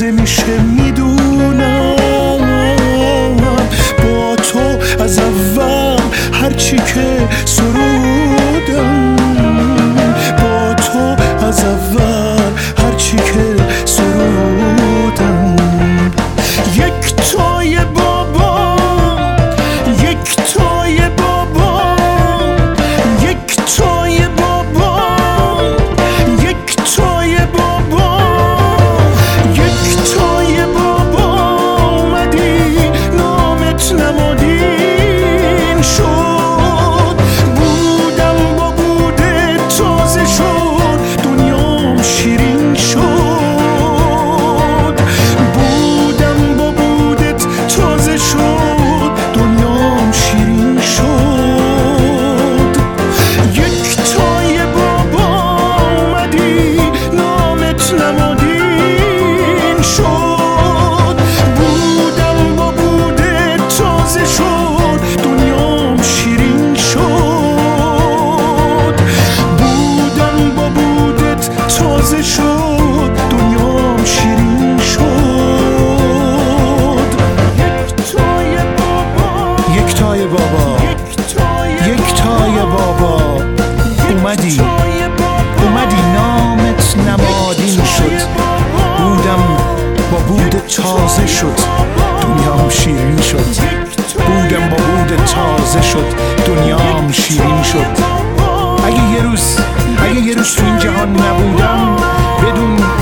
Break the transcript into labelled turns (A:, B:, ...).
A: تازه میشه میدونم. با تو از اول هرچی که سرودم، با تو از اول هرچی که سرودم. یک تای بابا، یک تای بابا، یک تای بابا، یک تای بابا، یک تای بابا اومدی نامت نمادین شد. بودم با بوده تازه شد دنیام شیرین شد. بودم با بودت تازه شد دنیام شیرین شد. یک تای بابا اومدی نامت نمادین شد. بودم با بودت تازه شد دنیام شیرین شد. بودم با بودت تازه شد دنیام شیرین شد. یک تای بابا، یک تای بابا اومدی نامت نمادین شد. بودم با بودت تازه شد دنیام شیرین شد. بودم با بودت تازه شد دنیام شیرین شد. اگه یه روز تو این جهان نبودم بدون